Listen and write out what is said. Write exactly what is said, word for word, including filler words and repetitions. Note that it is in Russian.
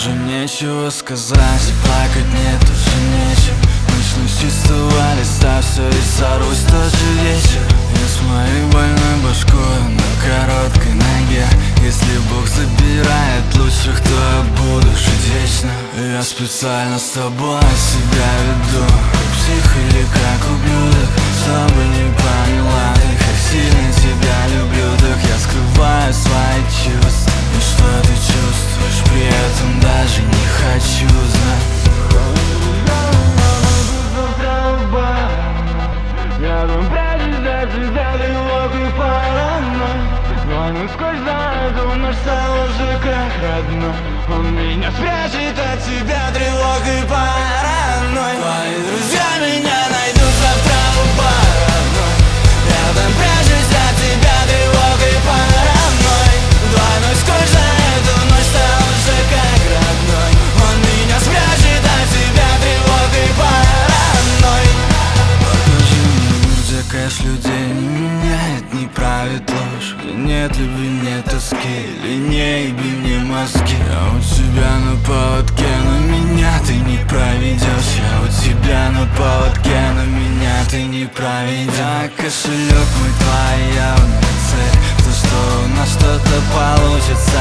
уже нечего сказать, и плакать нет уже нечем. Начну с чистого листа, все и сорусь тот же вечер. Я с моей больной башкой на короткой ноге. Если Бог забирает лучших, то я буду жить вечно. Я специально с тобой себя веду, как псих или как ублюдок, чтобы не поняла ты, как сильно тебя люблю. Так я скрываю свои чувства, и что ты чувствуешь, при этом даже не хочу знать. Рядом прячусь от тебя тревог и паранойй. Звоню сквозь знаю, наш стал уже как родной. Он меня спрячет от тебя тревог и паранойй. Твои друзья меня найдут завтра у паранойй. Рядом прячусь от тебя тревог и паранойй. Двойной сквозь эту ночь стал уже как родной. Он меня спрячет от тебя тревог и паранойй. Покажи мне мир, где кэш людей не меняет, не правит ложь, где нет любви, нет тоски, линей, би мне мозги. А у тебя на поводке, но меня ты не проведешь. Я у тебя на поводке, но меня ты не проведешь. А кошелек мой, твоя явная цель, то, что у нас что-то получится,